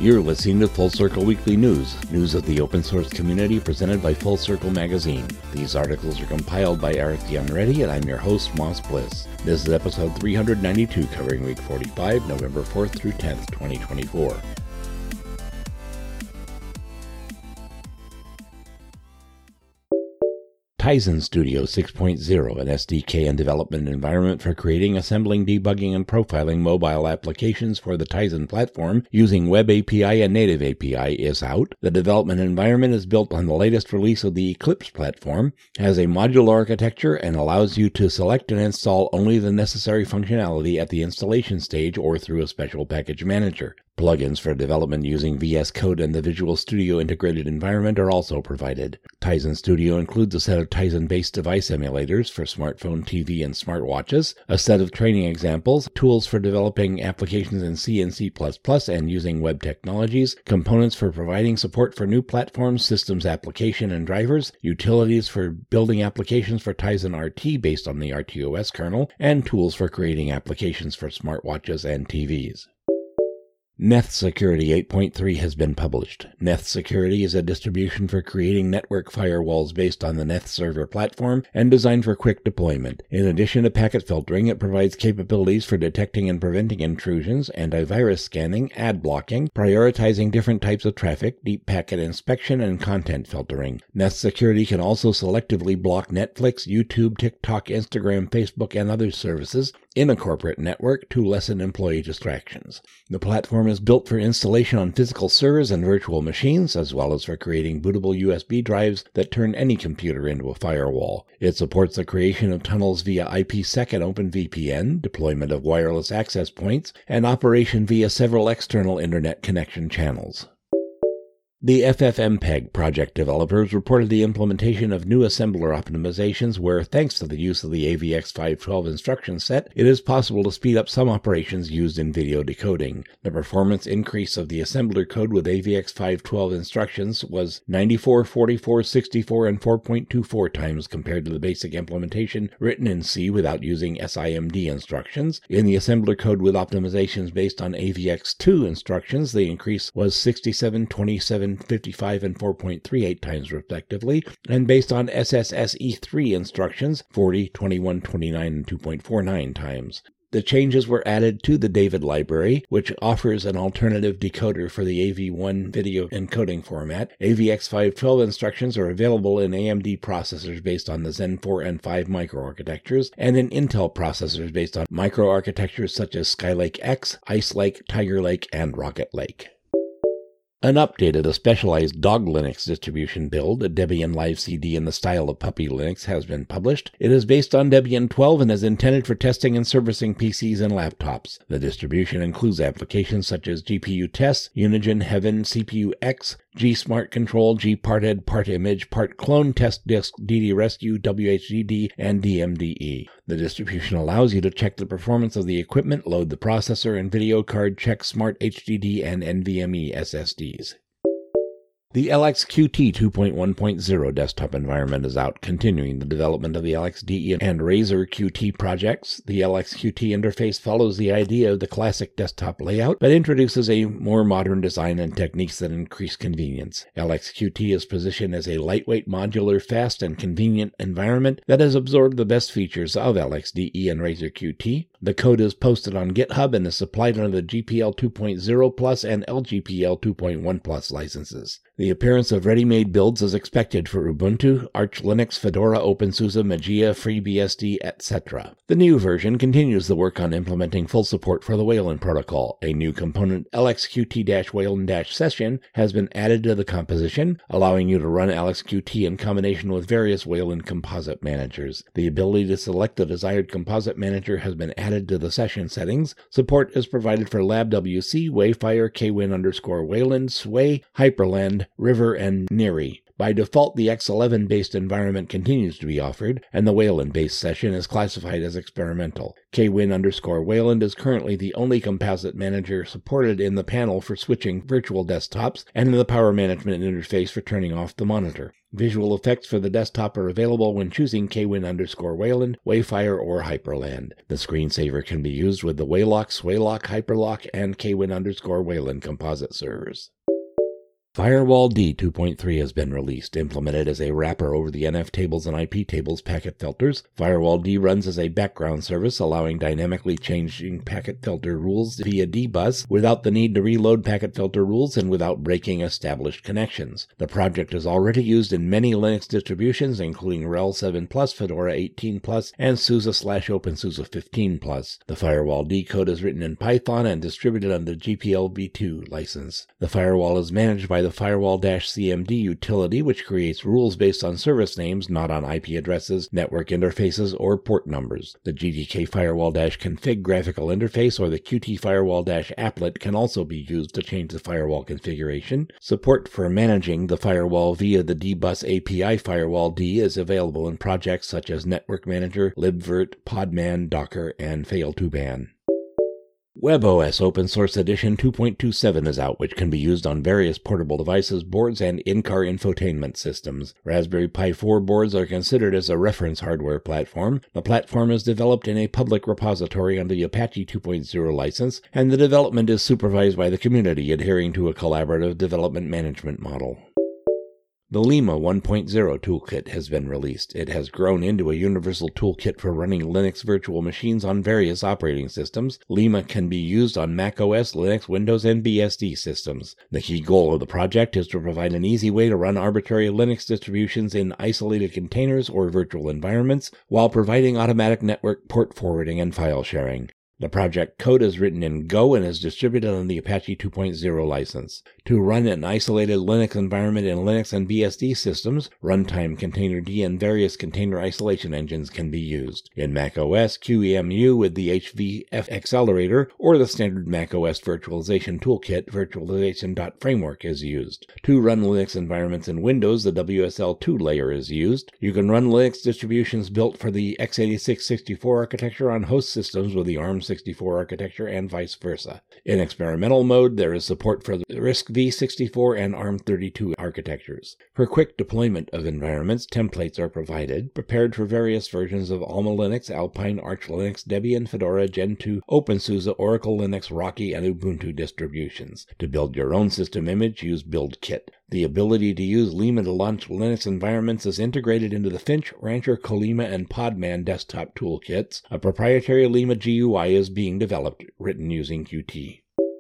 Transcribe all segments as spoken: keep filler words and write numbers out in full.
You're listening to Full Circle Weekly News, news of the open source community presented by Full Circle Magazine. These articles are compiled by Eric the Unready, and I'm your host, Moss Bliss. This is episode three ninety-two, covering week forty-five, November fourth through tenth, twenty twenty-four. Tizen Studio six point oh, an S D K and development environment for creating, assembling, debugging, and profiling mobile applications for the Tizen platform using Web A P I and Native A P I, is out. The development environment is built on the latest release of the Eclipse platform, has a modular architecture, and allows you to select and install only the necessary functionality at the installation stage or through a special package manager. Plugins for development using V S Code and the Visual Studio integrated environment are also provided. Tizen Studio includes a set of Tizen-based device emulators for smartphone, T V, and smartwatches, a set of training examples, tools for developing applications in C and C plus plus and using web technologies, components for providing support for new platforms, systems, application, and drivers, utilities for building applications for Tizen R T based on the R T O S kernel, and tools for creating applications for smartwatches and T Vs. Neth Security eight point three has been published. Neth Security is a distribution for creating network firewalls based on the Neth server platform and designed for quick deployment. In addition to packet filtering, it provides capabilities for detecting and preventing intrusions, antivirus scanning, ad blocking, prioritizing different types of traffic, deep packet inspection, and content filtering. Neth Security can also selectively block Netflix, YouTube, TikTok, Instagram, Facebook, and other services in a corporate network to lessen employee distractions. The platform is built for installation on physical servers and virtual machines, as well as for creating bootable U S B drives that turn any computer into a firewall. It supports the creation of tunnels via IPsec and OpenVPN, deployment of wireless access points, and operation via several external internet connection channels. The F F mpeg project developers reported the implementation of new assembler optimizations where, thanks to the use of the A V X five twelve instruction set, it is possible to speed up some operations used in video decoding. The performance increase of the assembler code with A V X five twelve instructions was ninety-four, forty-four, sixty-four, and four point two four times compared to the basic implementation written in C without using SIMD instructions. In the assembler code with optimizations based on A V X two instructions, the increase was sixty-seven, twenty-seven, fifty-five, and four point three eight times respectively, and based on S S S E three instructions, forty, twenty-one, twenty-nine, and two point four nine times. The changes were added to the David library, which offers an alternative decoder for the A V one video encoding format. A V X five twelve instructions are available in A M D processors based on the Zen four and five microarchitectures, and in Intel processors based on microarchitectures such as Skylake X, Ice Lake, Tiger Lake, and Rocket Lake. An updated, a specialized Dog Linux distribution build, a Debian Live C D in the style of Puppy Linux, has been published. It is based on Debian twelve and is intended for testing and servicing P Cs and laptops. The distribution includes applications such as G P U Test, Unigen, Heaven, C P U X, G-Smart Control, G-Parted, Partimage, PartClone, Test Disk, D D Rescue, W H D D, and D M D E. The distribution allows you to check the performance of the equipment, load the processor and video card, check Smart H D D and NVMe S S Ds. The L X Q T two point one point oh desktop environment is out, continuing the development of the L X D E and Razer Q T projects. The L X Q T interface follows the idea of the classic desktop layout, but introduces a more modern design and techniques that increase convenience. L X Q T is positioned as a lightweight, modular, fast, and convenient environment that has absorbed the best features of L X D E and Razer Q T. The code is posted on GitHub and is supplied under the G P L two point oh plus and L G P L two point one plus licenses. The appearance of ready-made builds is expected for Ubuntu, Arch Linux, Fedora, OpenSUSE, Mageia, FreeBSD, et cetera. The new version continues the work on implementing full support for the Wayland protocol. A new component, L X Q T-Wayland-Session, has been added to the composition, allowing you to run L X Q T in combination with various Wayland composite managers. The ability to select the desired composite manager has been added to the session settings. Support is provided for LabWC, Wayfire, Kwin underscore Wayland, Sway, Hyperland, River, and Neri. By default, the X eleven-based environment continues to be offered, and the Wayland-based session is classified as experimental. kwin underscore Wayland is currently the only composite manager supported in the panel for switching virtual desktops and in the power management interface for turning off the monitor. Visual effects for the desktop are available when choosing kwin underscore Wayland, Wayfire, or Hyperland. The screensaver can be used with the Waylock, Swaylock, Hyperlock, and kwin underscore Wayland composite servers. Firewall D two point three has been released, implemented as a wrapper over the N F tables and I P tables packet filters. Firewall D runs as a background service, allowing dynamically changing packet filter rules via D bus without the need to reload packet filter rules and without breaking established connections. The project is already used in many Linux distributions, including R H E L seven plus, Fedora eighteen plus, and SUSE slash OpenSUSE fifteen plus. The Firewall D code is written in Python and distributed under G P L v two license. The firewall is managed by the Firewall-C M D utility, which creates rules based on service names, not on I P addresses, network interfaces, or port numbers. The G T K Firewall-config graphical interface or the Qt Firewall-applet can also be used to change the firewall configuration. Support for managing the firewall via the D bus A P I Firewall D is available in projects such as Network Manager, libvirt, Podman, Docker, and fail to ban. WebOS Open Source Edition two point two seven is out, which can be used on various portable devices, boards, and in-car infotainment systems. Raspberry Pi four boards are considered as a reference hardware platform. The platform is developed in a public repository under the Apache two point oh license, and the development is supervised by the community, adhering to a collaborative development management model. The Lima one point oh toolkit has been released. It has grown into a universal toolkit for running Linux virtual machines on various operating systems. Lima can be used on macOS, Linux, Windows, and B S D systems. The key goal of the project is to provide an easy way to run arbitrary Linux distributions in isolated containers or virtual environments, while providing automatic network port forwarding and file sharing. The project code is written in Go and is distributed on the Apache two point oh license. To run an isolated Linux environment in Linux and B S D systems, Runtime, Containerd, and various container isolation engines can be used. In macOS, Q E M U with the H V F accelerator or the standard macOS virtualization toolkit, virtualization.framework, is used. To run Linux environments in Windows, the W S L two layer is used. You can run Linux distributions built for the x eighty-six sixty-four architecture on host systems with the ARM sixty-four architecture and vice versa. In experimental mode, there is support for the RISC-V sixty-four and ARM thirty-two architectures. For quick deployment of environments, templates are provided, prepared for various versions of Alma Linux, Alpine, Arch Linux, Debian, Fedora, Gentoo, OpenSUSE, Oracle Linux, Rocky, and Ubuntu distributions. To build your own system image, use BuildKit. The ability to use Lima to launch Linux environments is integrated into the Finch, Rancher, Colima, and Podman desktop toolkits. A proprietary Lima G U I is being developed, written using Qt.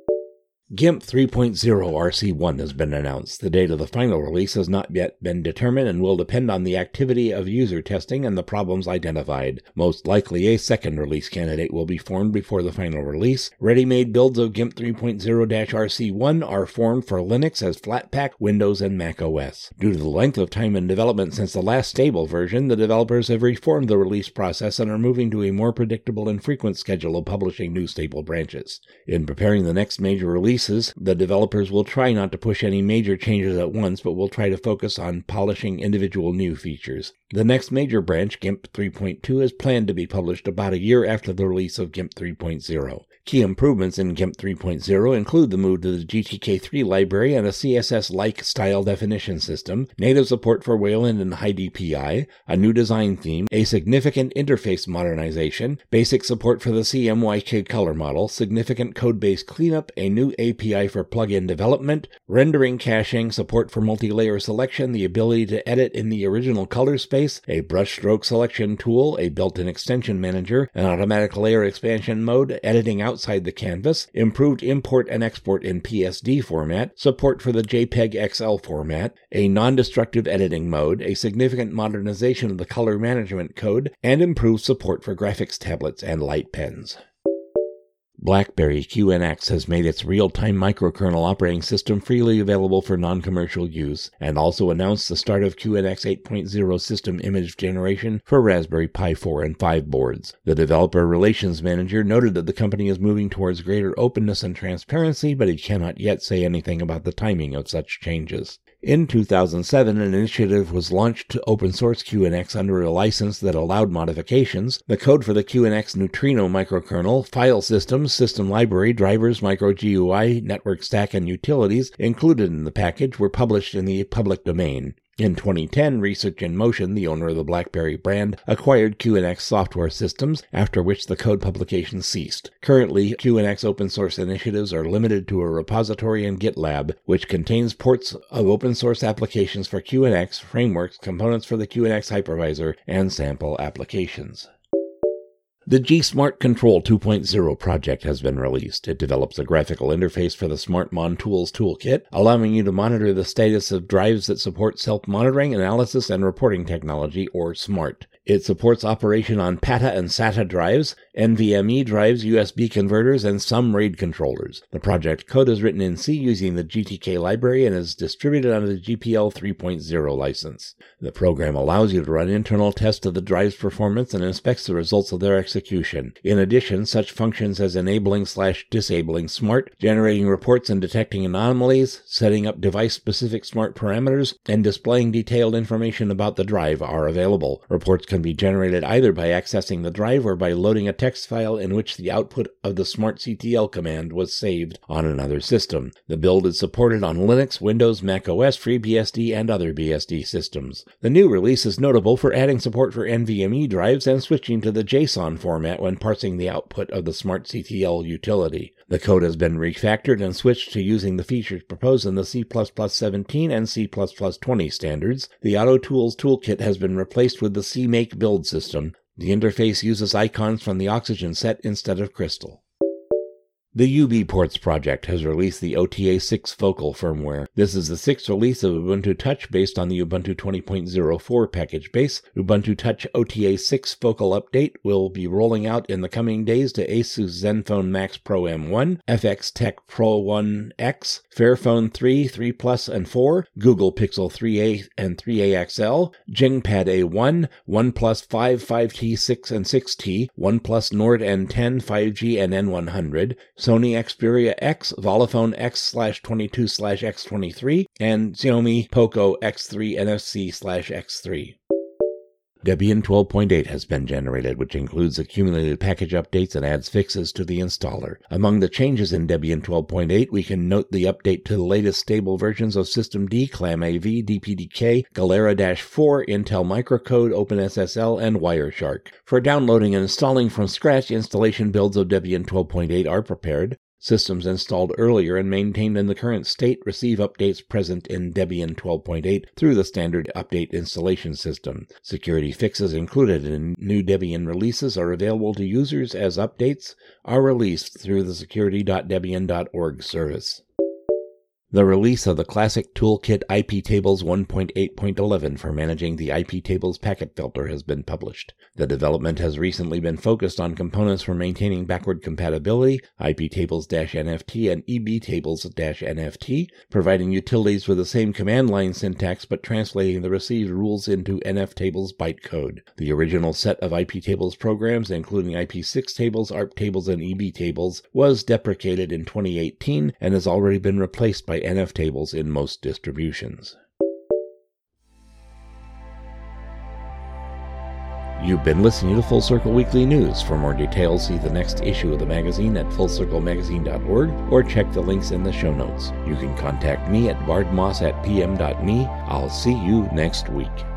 GIMP three point oh R C one has been announced. The date of the final release has not yet been determined and will depend on the activity of user testing and the problems identified. Most likely a second release candidate will be formed before the final release. Ready-made builds of GIMP three point oh R C one are formed for Linux as Flatpak, Windows, and macOS. Due to the length of time in development since the last stable version, the developers have reformed the release process and are moving to a more predictable and frequent schedule of publishing new stable branches. In preparing the next major release, the developers will try not to push any major changes at once, but will try to focus on polishing individual new features. The next major branch, GIMP three point two, is planned to be published about a year after the release of GIMP three point oh. Key improvements in GIMP three point oh include the move to the G T K three library and a C S S-like style definition system, native support for Wayland and HiDPI, a new design theme, a significant interface modernization, basic support for the C M Y K color model, significant code-based cleanup, a new A P I for plugin development, rendering caching, support for multi-layer selection, the ability to edit in the original color space, a brush stroke selection tool, a built-in extension manager, an automatic layer expansion mode, editing outside the canvas, improved import and export in P S D format, support for the JPEG X L format, a non-destructive editing mode, a significant modernization of the color management code, and improved support for graphics tablets and light pens. BlackBerry Q N X has made its real-time microkernel operating system freely available for non-commercial use, and also announced the start of Q N X eight point oh system image generation for Raspberry Pi four and five boards. The Developer Relations Manager noted that the company is moving towards greater openness and transparency, but he cannot yet say anything about the timing of such changes. In two thousand seven, an initiative was launched to open source Q N X under a license that allowed modifications. The code for the Q N X Neutrino microkernel, file systems, system library, drivers, micro G U I, network stack, and utilities included in the package were published in the public domain. In twenty ten, Research in Motion, the owner of the BlackBerry brand, acquired Q N X Software Systems, after which the code publication ceased. Currently, Q N X open source initiatives are limited to a repository in GitLab, which contains ports of open source applications for Q N X, frameworks, components for the Q N X hypervisor, and sample applications. The G Smart Control two point oh project has been released. It develops a graphical interface for the SmartMon Tools toolkit, allowing you to monitor the status of drives that support self-monitoring, analysis, and reporting technology, or SMART. It supports operation on P A T A and SATA drives, NVMe drives, U S B converters, and some RAID controllers. The project code is written in C using the G T K library and is distributed under the G P L three point oh license. The program allows you to run internal tests of the drive's performance and inspects the results of their execution. In addition, such functions as enabling slash disabling SMART, generating reports and detecting anomalies, setting up device-specific SMART parameters, and displaying detailed information about the drive are available. Reports can be generated either by accessing the drive or by loading a text file in which the output of the smartctl command was saved on another system. The build is supported on Linux, Windows, macOS, FreeBSD, and other B S D systems. The new release is notable for adding support for NVMe drives and switching to the JSON format when parsing the output of the smartctl utility. The code has been refactored and switched to using the features proposed in the C plus plus seventeen and C plus plus twenty standards. The AutoTools toolkit has been replaced with the CMake build system. The interface uses icons from the Oxygen set instead of Crystal. The U B Ports project has released the O T A six Focal firmware. This is the sixth release of Ubuntu Touch based on the Ubuntu twenty point oh four package base. Ubuntu Touch O T A six Focal update will be rolling out in the coming days to Asus ZenFone Max Pro M one, F X Tech Pro one X, Fairphone three, three Plus, and four, Google Pixel three a and three a X L, Jingpad A one, OnePlus five, five T, six, and six T, OnePlus Nord N ten, five G, and N one hundred, Sony Xperia X, Voluphone X slash twenty-two slash X twenty-three, and Xiaomi Poco X three N F C slash X three. Debian twelve point eight has been generated, which includes accumulated package updates and adds fixes to the installer. Among the changes in Debian twelve point eight, we can note the update to the latest stable versions of systemd, ClamAV, D P D K, Galera four, Intel Microcode, OpenSSL, and Wireshark. For downloading and installing from scratch, installation builds of Debian twelve point eight are prepared. Systems installed earlier and maintained in the current state receive updates present in Debian twelve point eight through the standard update installation system. Security fixes included in new Debian releases are available to users as updates are released through the security dot debian dot org service. The release of the Classic Toolkit I P Tables one point eight point eleven for managing the I P Tables packet filter has been published. The development has recently been focused on components for maintaining backward compatibility, I P Tables-N F T and E B Tables-N F T, providing utilities with the same command line syntax but translating the received rules into N F Tables bytecode. The original set of I P Tables programs, including I P six tables, A R P tables, and E B tables, was deprecated in twenty eighteen and has already been replaced by N F tables in most distributions. You've been listening to Full Circle Weekly News. For more details, see the next issue of the magazine at full circle magazine dot org or check the links in the show notes. You can contact me at bardmoss at p m dot m e. I'll see you next week.